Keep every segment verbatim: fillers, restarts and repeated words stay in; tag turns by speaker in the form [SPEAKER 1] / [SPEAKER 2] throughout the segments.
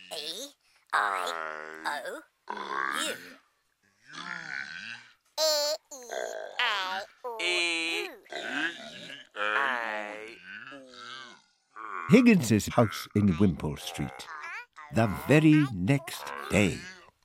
[SPEAKER 1] E I O U. E E I O U.
[SPEAKER 2] Higgins's house in Wimpole Street. The very next day.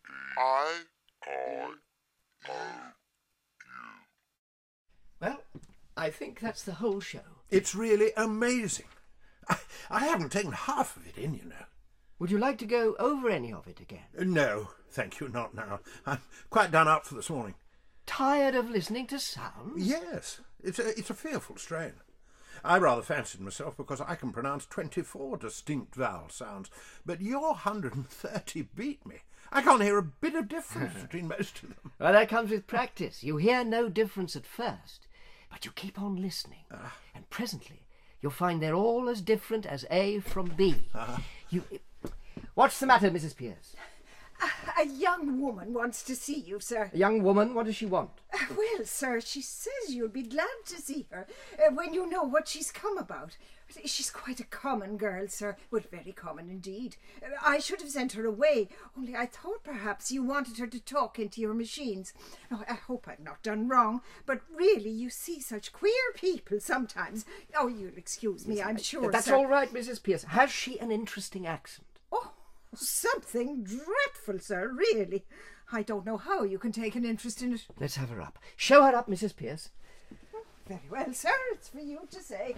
[SPEAKER 3] Well, I think that's the whole show.
[SPEAKER 4] It's really amazing. I, I haven't taken half of it in, you know.
[SPEAKER 3] Would you like to go over any of it again?
[SPEAKER 4] No, thank you, not now. I'm quite done up for this morning.
[SPEAKER 3] Tired of listening to sounds?
[SPEAKER 4] Yes, it's a, it's a fearful strain. I rather fancied myself because I can pronounce twenty-four distinct vowel sounds, but your one hundred and thirty beat me. I can't hear a bit of difference between most of them.
[SPEAKER 3] Well, that comes with practice. You hear no difference at first, but you keep on listening, uh, and presently you'll find they're all as different as A from B. Uh, you... What's the matter, Missus Pierce?
[SPEAKER 5] A, a young woman wants to see you, sir.
[SPEAKER 3] A young woman? What does she want?
[SPEAKER 5] Uh, well, sir, she says you'll be glad to see her uh, when you know what she's come about. She's quite a common girl, sir. Well, very common indeed. Uh, I should have sent her away, only I thought perhaps you wanted her to talk into your machines. Oh, I hope I've not done wrong, but really you see such queer people sometimes. Oh, you'll excuse me, I'm sure,
[SPEAKER 3] That's
[SPEAKER 5] sir.
[SPEAKER 3] all right, Missus Pierce. Has she an interesting accent?
[SPEAKER 5] Oh, something dreadful, sir, really. I don't know how you can take an interest in it.
[SPEAKER 3] Let's have her up. Show her up, Missus Pierce.
[SPEAKER 5] Very well, sir. It's for you to say.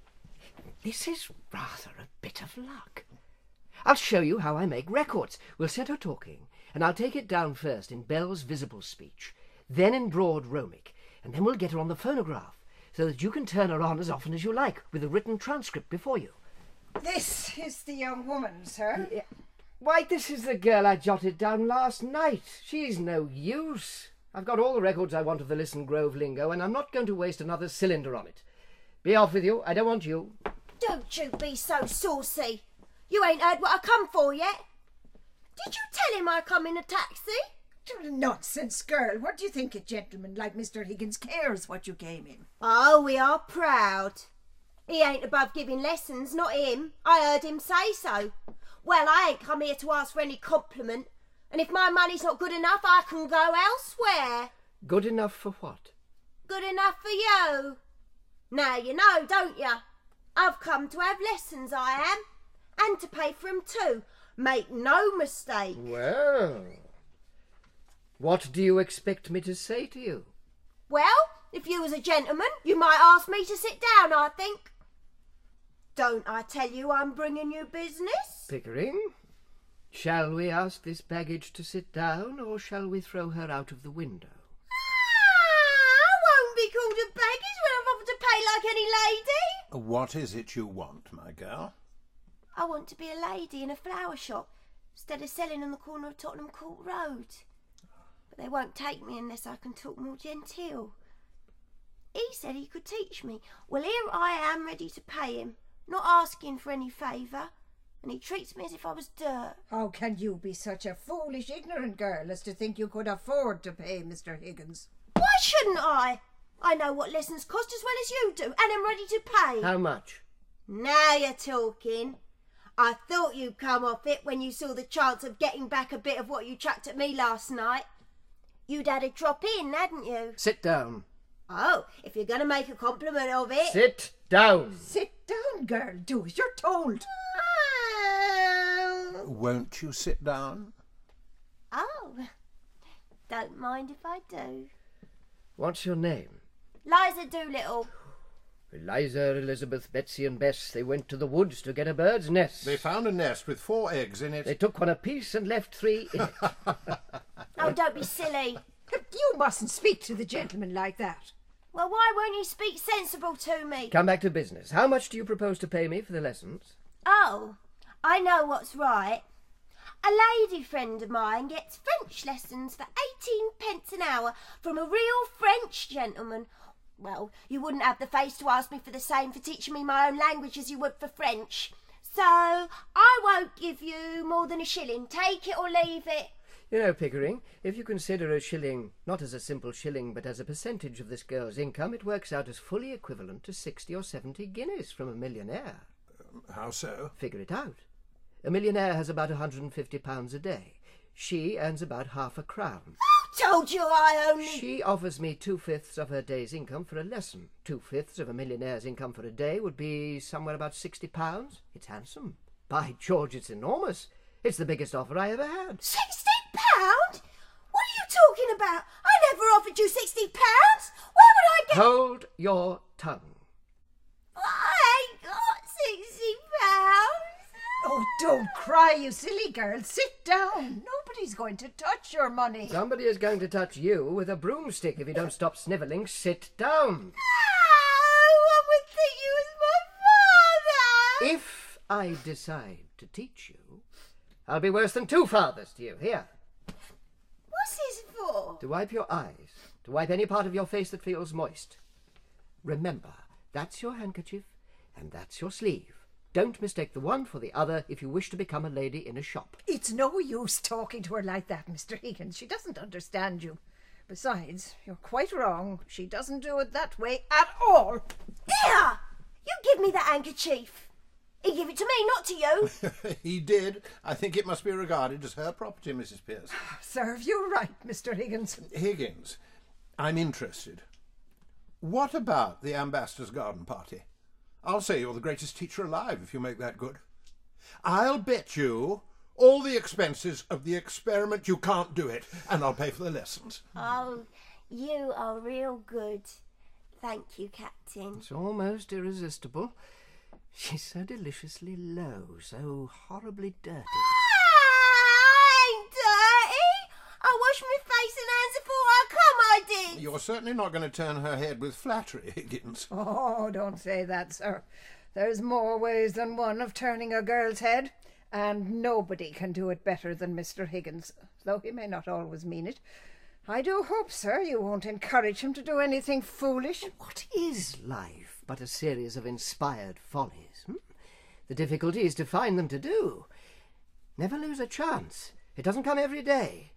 [SPEAKER 3] This is rather a bit of luck. I'll show you how I make records. We'll set her talking, and I'll take it down first in Bell's visible speech, then in broad Romic, and then we'll get her on the phonograph, so that you can turn her on as often as you like, with a written transcript before you.
[SPEAKER 5] This is the young woman, sir.
[SPEAKER 3] Yeah. Why, this is the girl I jotted down last night. She's no use. I've got all the records I want of the Listen Grove lingo, and I'm not going to waste another cylinder on it. Be off with you. I don't want you.
[SPEAKER 6] Don't you be so saucy. You ain't heard what I come for yet. Did you tell him I come in a taxi?
[SPEAKER 5] Nonsense, girl. What do you think a gentleman like Mister Higgins cares what you came in?
[SPEAKER 6] Oh, we are proud. He ain't above giving lessons, not him. I heard him say so. Well, I ain't come here to ask for any compliment, and if my money's not good enough, I can go elsewhere.
[SPEAKER 3] Good enough for what?
[SPEAKER 6] Good enough for you. Now you know, don't you? I've come to have lessons, I am, and to pay for 'em too. Make no mistake.
[SPEAKER 3] Well, what do you expect me to say to you?
[SPEAKER 6] Well, if you was a gentleman, you might ask me to sit down, I think. Don't I tell you I'm bringing you business?
[SPEAKER 3] Pickering, shall we ask this baggage to sit down, or shall we throw her out of the window?
[SPEAKER 6] Ah, I won't be called a baggage when I've offered to pay like any lady.
[SPEAKER 4] What is it you want, my girl?
[SPEAKER 6] I want to be a lady in a flower shop instead of selling on the corner of Tottenham Court Road. But they won't take me unless I can talk more genteel. He said he could teach me. Well, here I am ready to pay him, not asking for any favour, and he treats me as if I was dirt.
[SPEAKER 5] How can you be such a foolish, ignorant girl as to think you could afford to pay Mister Higgins?
[SPEAKER 6] Why shouldn't I? I know what lessons cost as well as you do, and I'm ready to pay.
[SPEAKER 3] How much?
[SPEAKER 6] Now you're talking. I thought you'd come off it when you saw the chance of getting back a bit of what you chucked at me last night. You'd had a drop in, hadn't you?
[SPEAKER 3] Sit down.
[SPEAKER 6] Oh, if you're going to make a compliment of it...
[SPEAKER 3] Sit down.
[SPEAKER 5] Sit down, girl. Do as you're told.
[SPEAKER 6] Oh.
[SPEAKER 4] Won't you sit down?
[SPEAKER 6] Oh, don't mind if I do.
[SPEAKER 3] What's your name?
[SPEAKER 6] Liza Doolittle.
[SPEAKER 3] Eliza, Elizabeth, Betsy and Bess, they went to the woods to get a bird's nest.
[SPEAKER 4] They found a nest with four eggs in it.
[SPEAKER 3] They took one apiece and left three in it.
[SPEAKER 6] Oh, don't be silly.
[SPEAKER 5] You mustn't speak to the gentleman like that.
[SPEAKER 6] Well, why won't you speak sensible to me?
[SPEAKER 3] Come back to business. How much do you propose to pay me for the lessons?
[SPEAKER 6] Oh, I know what's right. A lady friend of mine gets French lessons for eighteen pence an hour from a real French gentleman. Well, you wouldn't have the face to ask me for the same for teaching me my own language as you would for French. So, I won't give you more than a shilling. Take it or leave it.
[SPEAKER 3] You know, Pickering, if you consider a shilling not as a simple shilling but as a percentage of this girl's income, it works out as fully equivalent to sixty or seventy guineas from a millionaire.
[SPEAKER 4] Um, how so?
[SPEAKER 3] Figure it out. A millionaire has about one hundred and fifty pounds a day. She earns about half a crown.
[SPEAKER 6] Who told you I only...
[SPEAKER 3] She offers me two-fifths of her day's income for a lesson. Two-fifths of a millionaire's income for a day would be somewhere about sixty pounds. It's handsome. By George, it's enormous. It's the biggest offer I ever had.
[SPEAKER 6] Sixty pounds? What are you talking about? I never offered you sixty pounds. Where would I get...
[SPEAKER 3] Hold your tongue.
[SPEAKER 6] I ain't got sixty pounds.
[SPEAKER 5] Oh, don't cry, you silly girl. Sit down. Nobody's going to touch your money.
[SPEAKER 3] Somebody is going to touch you with a broomstick if you don't stop snivelling. Sit down.
[SPEAKER 6] Oh, one would think you was my father.
[SPEAKER 3] If I decide to teach you, I'll be worse than two fathers to you. Here.
[SPEAKER 6] What's this for?
[SPEAKER 3] To wipe your eyes. To wipe any part of your face that feels moist. Remember, that's your handkerchief and that's your sleeve. Don't mistake the one for the other if you wish to become a lady in a shop.
[SPEAKER 5] It's no use talking to her like that, Mister Higgins. She doesn't understand you. Besides, you're quite wrong. She doesn't do it that way at all.
[SPEAKER 6] Here! You give me that handkerchief. He give it to me, not to you.
[SPEAKER 4] He did. I think it must be regarded as her property, Missus Pierce.
[SPEAKER 5] Serve you right, Mister Higgins.
[SPEAKER 4] Higgins, I'm interested. What about the Ambassador's garden party? I'll say you're the greatest teacher alive if you make that good. I'll bet you all the expenses of the experiment you can't do it, and I'll pay for the lessons.
[SPEAKER 6] Oh, you are real good. Thank you, Captain.
[SPEAKER 3] It's almost irresistible. She's so deliciously low, so horribly dirty.
[SPEAKER 6] I ain't dirty. I washed my face and hands before I come, I did.
[SPEAKER 4] You're certainly not going to turn her head with flattery, Higgins.
[SPEAKER 5] Oh, don't say that, sir. There's more ways than one of turning a girl's head, and nobody can do it better than Mister Higgins, though he may not always mean it. I do hope, sir, you won't encourage him to do anything foolish.
[SPEAKER 3] What is life but a series of inspired follies? Hmm? The difficulty is to find them to do. Never lose a chance. It doesn't come every day.